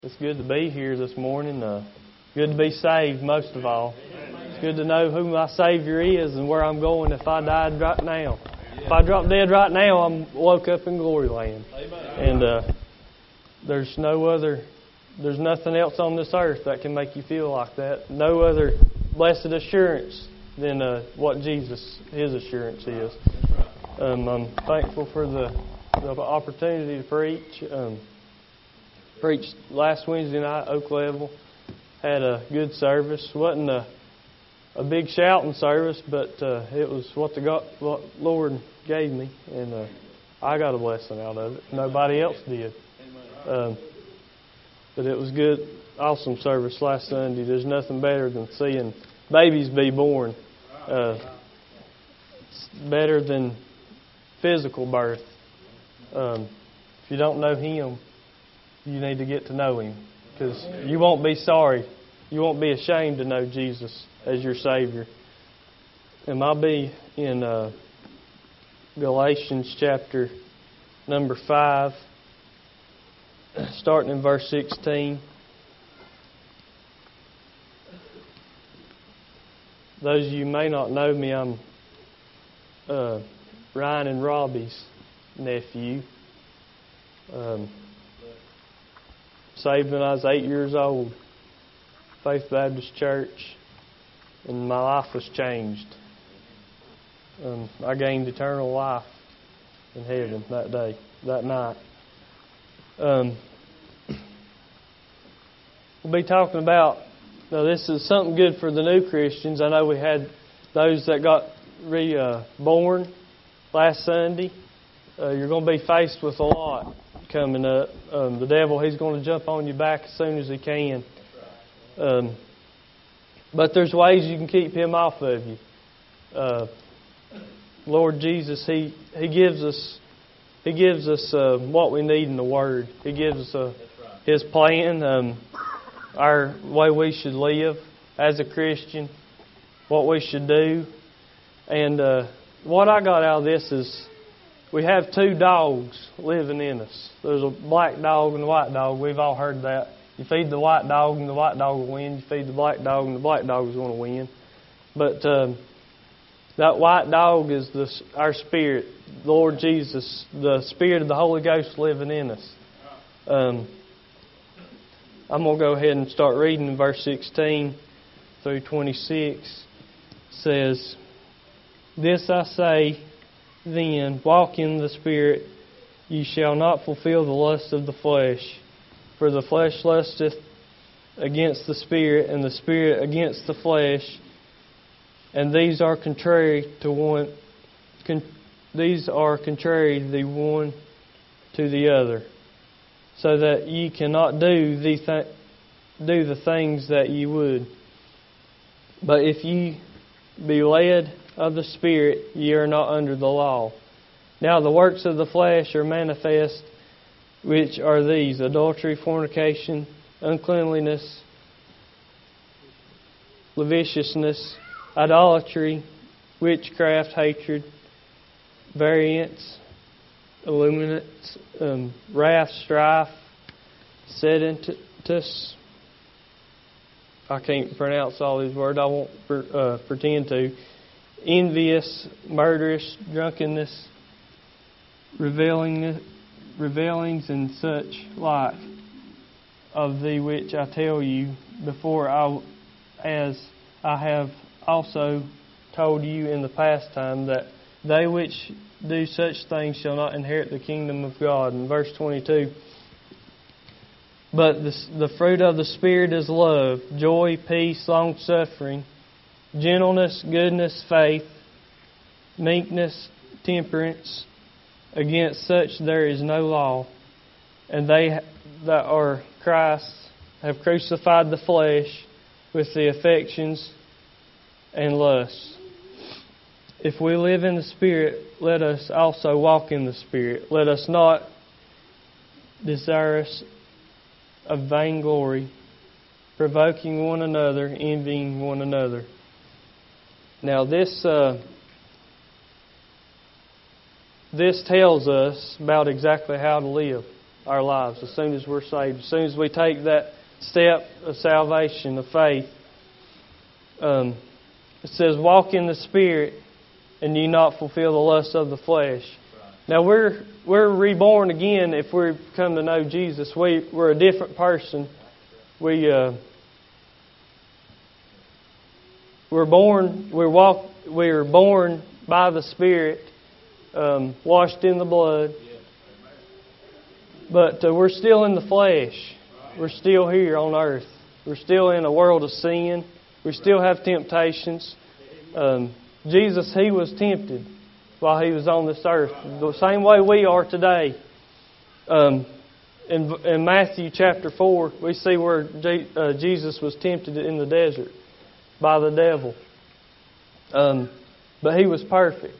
It's good to be here this morning. Good to be saved, most of all. It's good to know who my Savior is and where I'm going if I died right now. If I drop dead right now, I'm woke up in glory land. And there's nothing else on this earth that can make you feel like that. No other blessed assurance than what His assurance is. I'm thankful for the opportunity to preach. Preached last Wednesday night, Oak Level. Had a good service. Wasn't a big shouting service, but it was what Lord gave me, and I got a blessing out of it. Nobody else did. But it was good, awesome service last Sunday. There's nothing better than seeing babies be born. It's better than physical birth. If you don't know Him, you need to get to know Him, because you won't be sorry. You won't be ashamed to know Jesus as your Savior. And I'll be in Galatians chapter number 5, starting in verse 16. Those of you who may not know me, I'm Ryan and Robbie's nephew. Saved when I was 8 years old. Faith Baptist Church. And my life was changed. I gained eternal life in heaven that day, that night. We'll be talking about, now this is something good for the new Christians. I know we had those that got reborn last Sunday. You're going to be faced with a lot coming up. The devil, he's going to jump on your back as soon as he can. But there's ways you can keep him off of you. Lord Jesus, He gives us what we need in the Word. He gives us His plan, our way we should live as a Christian, what we should do. And what I got out of this is we have two dogs living in us. There's a black dog and a white dog. We've all heard that. You feed the white dog and the white dog will win. You feed the black dog and the black dog is going to win. But that white dog is our spirit, Lord Jesus, the Spirit of the Holy Ghost living in us. I'm going to go ahead and start reading in verse 16 through 26. It says, "This I say, then, walk in the Spirit, ye shall not fulfill the lust of the flesh. For the flesh lusteth against the Spirit, and the Spirit against the flesh. And these are contrary the one to the other, so that ye cannot do the things that ye would. But if ye be led of the Spirit, ye are not under the law. Now the works of the flesh are manifest, which are these: adultery, fornication, uncleanliness, lasciviousness, idolatry, witchcraft, hatred, variance, illuminates, wrath, strife, seditious." I can't pronounce all these words. I won't pretend to. "Envious, murderous, drunkenness, revelings, and such like, of the which I tell you before, as I have also told you in the past time, that they which do such things shall not inherit the kingdom of God." In verse 22, "But the fruit of the Spirit is love, joy, peace, long-suffering, gentleness, goodness, faith, meekness, temperance. Against such there is no law. And they that are Christ's have crucified the flesh with the affections and lusts. If we live in the Spirit, let us also walk in the Spirit. Let us not desirous of vainglory, provoking one another, envying one another." Now this tells us about exactly how to live. our lives as soon as we're saved. As soon as we take that step of salvation, of faith. It says, walk in the Spirit and ye not fulfill the lust of the flesh. Now we're reborn again if we come to know Jesus. We're a different person. We're born by the Spirit, washed in the blood. But we're still in the flesh. We're still here on earth. We're still in a world of sin. We still have temptations. Jesus, He was tempted while He was on this earth, the same way we are today. In Matthew chapter 4, we see where Jesus was tempted in the desert by the devil. But He was perfect.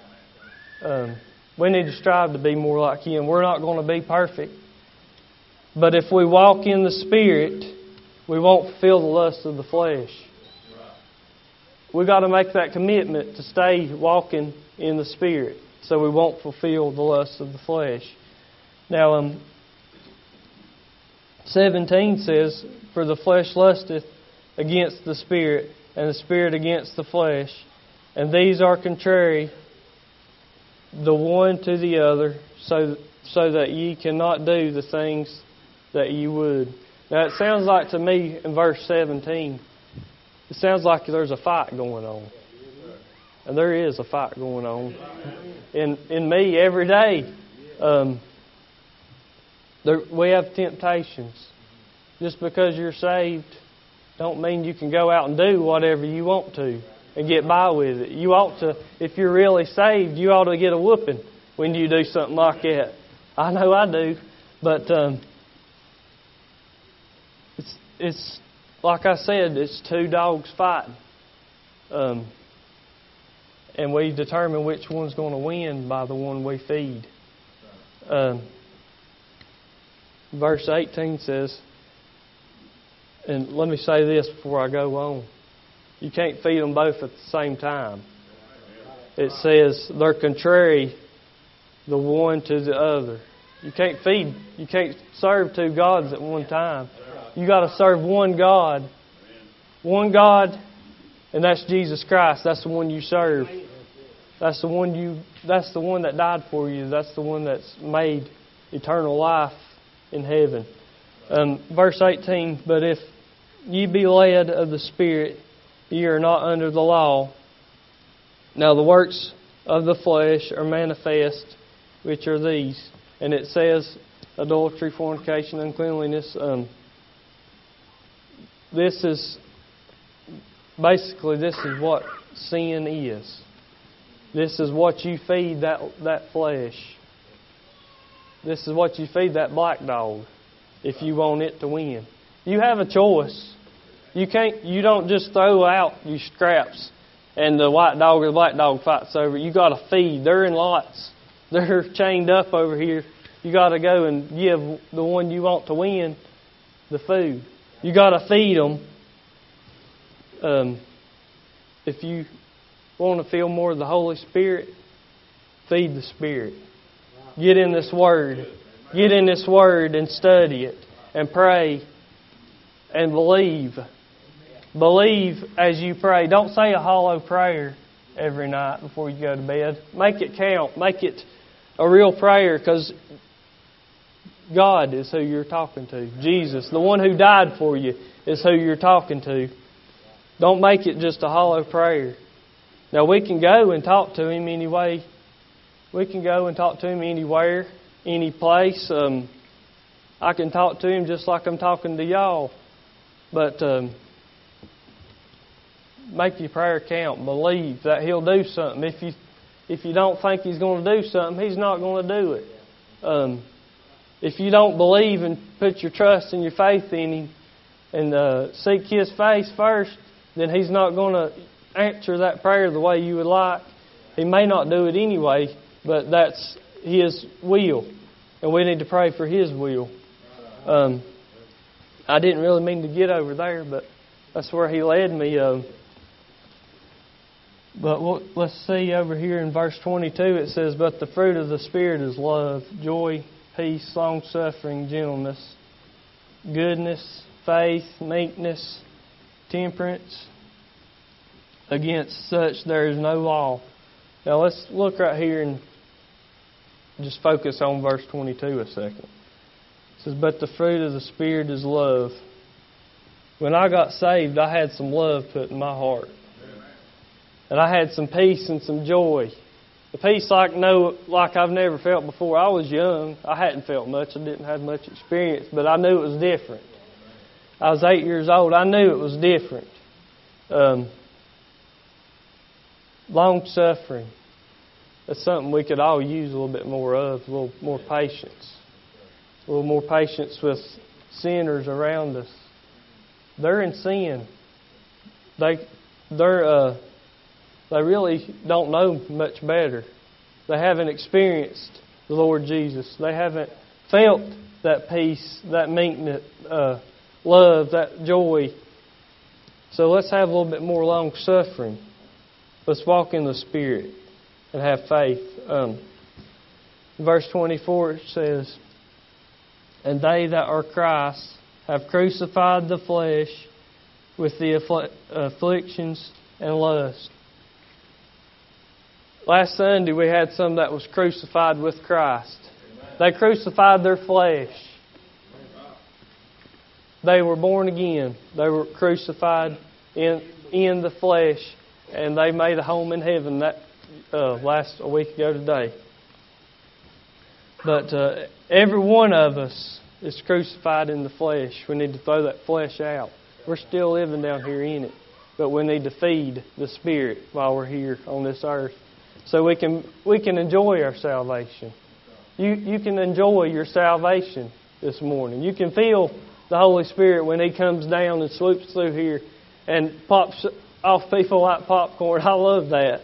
We need to strive to be more like Him. We're not going to be perfect. But if we walk in the Spirit, we won't fulfill the lust of the flesh. We've got to make that commitment to stay walking in the Spirit so we won't fulfill the lust of the flesh. Now, 17 says, for the flesh lusteth against the Spirit, and the Spirit against the flesh. And these are contrary the one to the other, so that ye cannot do the things that ye would. Now, it sounds like to me in verse 17, it sounds like there's a fight going on. And there is a fight going on. In me every day, we have temptations. Just because you're saved don't mean you can go out and do whatever you want to and get by with it. You ought to, if you're really saved, you ought to get a whooping when you do something like that. I know I do. But it's like I said, it's two dogs fighting. And we determine which one's going to win by the one we feed. Verse 18 says, and let me say this before I go on. You can't feed them both at the same time. It says they're contrary the one to the other. You can't serve two gods at one time. You got to serve one God. One God, and that's Jesus Christ. That's the one you serve. That's the one that died for you. That's the one that's made eternal life in heaven. Verse 18, but if ye be led of the Spirit, ye are not under the law. Now the works of the flesh are manifest, which are these. And it says adultery, fornication, uncleanliness. This is what sin is. This is what you feed that flesh. This is what you feed that black dog if you want it to win. You have a choice. You don't just throw out your scraps and the white dog or the black dog fights over. You got to feed. They're in lots. They're chained up over here. You got to go and give the one you want to win the food. You got to feed them. If you want to feel more of the Holy Spirit, feed the Spirit. Get in this Word. Get in this Word and study it and pray and believe. Believe as you pray. Don't say a hollow prayer every night before you go to bed. Make it count. Make it a real prayer, because God is who you're talking to. Jesus, the one who died for you, is who you're talking to. Don't make it just a hollow prayer. Now, we can go and talk to Him anyway. We can go and talk to Him anywhere, any place. I can talk to Him just like I'm talking to y'all. But make your prayer count. Believe that He'll do something. If you don't think He's going to do something, He's not going to do it. If you don't believe and put your trust and your faith in Him and seek His face first, then He's not going to answer that prayer the way you would like. He may not do it anyway, but that's His will. And we need to pray for His will. I didn't really mean to get over there, but that's where He led me. But let's see over here in verse 22, it says, but the fruit of the Spirit is love, joy, peace, long-suffering, gentleness, goodness, faith, meekness, temperance. Against such there is no law. Now let's look right here and just focus on verse 22 a second. It says, but the fruit of the Spirit is love. When I got saved, I had some love put in my heart. And I had some peace and some joy. The peace like I've never felt before. I was young. I hadn't felt much. I didn't have much experience, but I knew it was different. I was 8 years old. I knew it was different. Long-suffering. That's something we could all use a little bit more of. A little more patience. A little more patience with sinners around us. They're in sin. They really don't know much better. They haven't experienced the Lord Jesus. They haven't felt that peace, that meekness, love, that joy. So let's have a little bit more long-suffering. Let's walk in the Spirit and have faith. Verse 24 it says, and they that are Christ have crucified the flesh with the afflictions and lust. Last Sunday we had some that was crucified with Christ. They crucified their flesh. They were born again. They were crucified in the flesh, and they made a home in heaven that a week ago today. But every one of us is crucified in the flesh. We need to throw that flesh out. We're still living down here in it, but we need to feed the Spirit while we're here on this earth, so we can enjoy our salvation. You can enjoy your salvation this morning. You can feel the Holy Spirit when He comes down and swoops through here and pops off people like popcorn. I love that.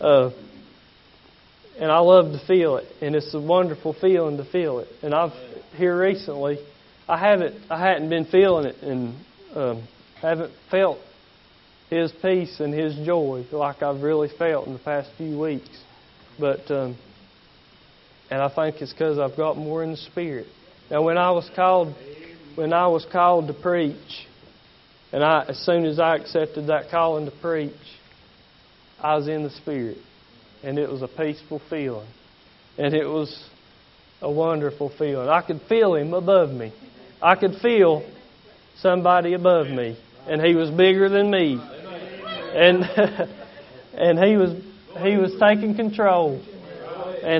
And I love to feel it. And it's a wonderful feeling to feel it. And here recently, I hadn't been feeling it, and haven't felt His peace and His joy like I've really felt in the past few weeks. But and I think it's because I've got more in the Spirit. Now, when I was called to preach, and as soon as I accepted that calling to preach, I was in the Spirit. And it was a peaceful feeling. And it was a wonderful feeling. I could feel Him above me. I could feel somebody above me. And He was bigger than me. And and He was taking control. And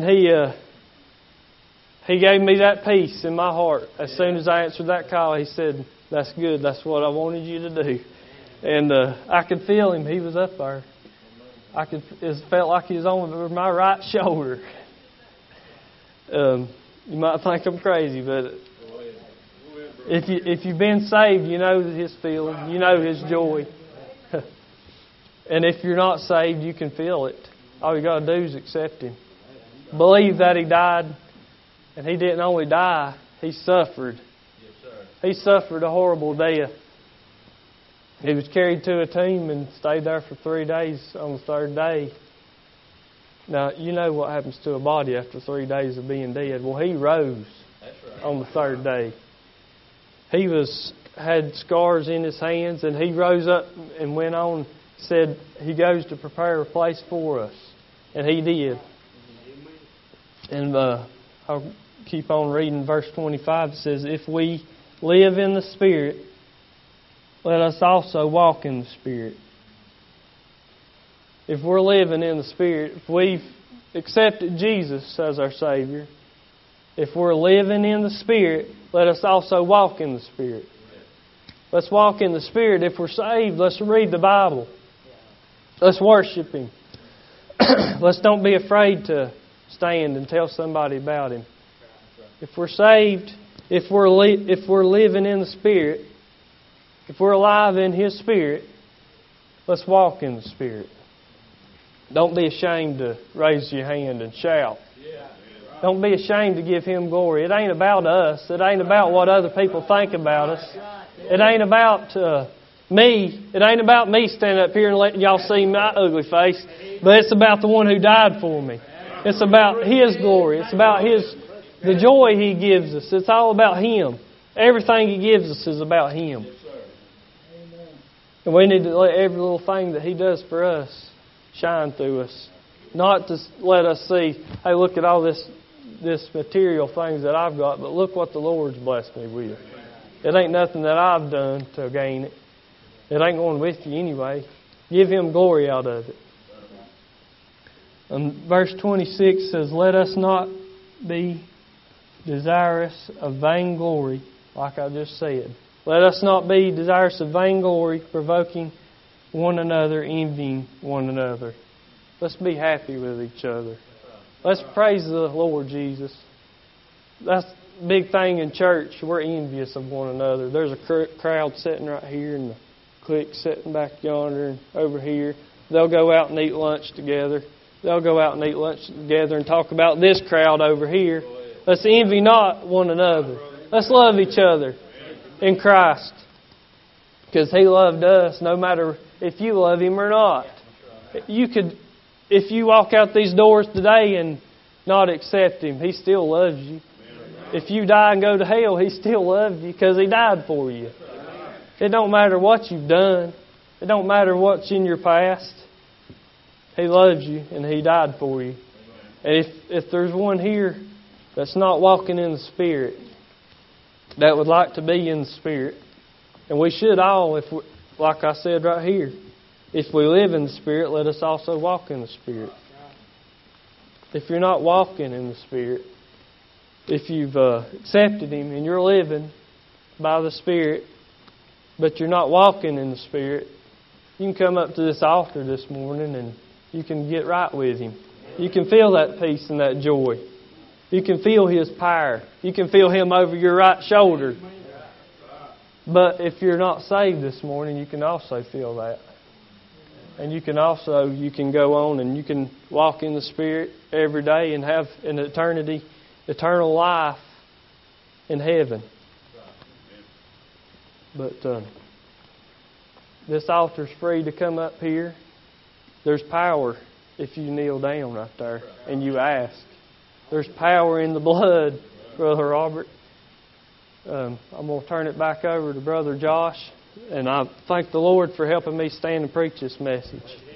He gave me that peace in my heart. As soon as I answered that call, He said, that's good. That's what I wanted you to do. And I could feel Him. He was up there. It felt like He was on my right shoulder. You might think I'm crazy, but if you've been saved, you know His feeling. You know His joy. And if you're not saved, you can feel it. All you got to do is accept Him. Believe that He died. And He didn't only die, He suffered. Yes, sir. He suffered a horrible death. He was carried to a tomb and stayed there for 3 days on the third day. Now, you know what happens to a body after 3 days of being dead. Well, He rose on the third day. He had scars in His hands, and He rose up and went on, said He goes to prepare a place for us. And He did. And I'll keep on reading verse 25. It says, if we live in the Spirit, let us also walk in the Spirit. If we're living in the Spirit, if we've accepted Jesus as our Savior, if we're living in the Spirit, let us also walk in the Spirit. Let's walk in the Spirit. If we're saved, let's read the Bible. Let's worship Him. Let's don't be afraid to stand and tell somebody about Him. If we're saved, if we're living in the Spirit, if we're alive in His Spirit, let's walk in the Spirit. Don't be ashamed to raise your hand and shout. Don't be ashamed to give Him glory. It ain't about us. It ain't about what other people think about us. It ain't about me. It ain't about me standing up here and letting y'all see my ugly face. But it's about the one who died for me. It's about His glory. It's about His The joy He gives us, it's all about Him. Everything He gives us is about Him. And we need to let every little thing that He does for us shine through us. Not to let us see, hey, look at all this material things that I've got, but look what the Lord's blessed me with. It ain't nothing that I've done to gain it. It ain't going with you anyway. Give Him glory out of it. And verse 26 says, let us not be desirous of vainglory, like I just said. Let us not be desirous of vainglory, provoking one another, envying one another. Let's be happy with each other. Let's praise the Lord Jesus. That's the big thing in church. We're envious of one another. There's a crowd sitting right here and the clique sitting back yonder and over here. They'll go out and eat lunch together. They'll go out and eat lunch together and talk about this crowd over here. Let's envy not one another. Let's love each other in Christ. Because He loved us no matter if you love Him or not. If you walk out these doors today and not accept Him, He still loves you. If you die and go to hell, He still loves you because He died for you. It don't matter what you've done. It don't matter what's in your past. He loves you and He died for you. And if there's one here that's not walking in the Spirit, that would like to be in the Spirit, and we should all, like I said right here, if we live in the Spirit, let us also walk in the Spirit. If you're not walking in the Spirit, if you've accepted Him and you're living by the Spirit, but you're not walking in the Spirit, you can come up to this altar this morning and you can get right with Him. You can feel that peace and that joy. You can feel His power. You can feel Him over your right shoulder. But if you're not saved this morning, you can also feel that. And you can go on and you can walk in the Spirit every day and have an eternal life in heaven. But this altar's free to come up here. There's power if you kneel down right there and you ask. There's power in the blood, Brother Robert. I'm going to turn it back over to Brother Josh. And I thank the Lord for helping me stand and preach this message.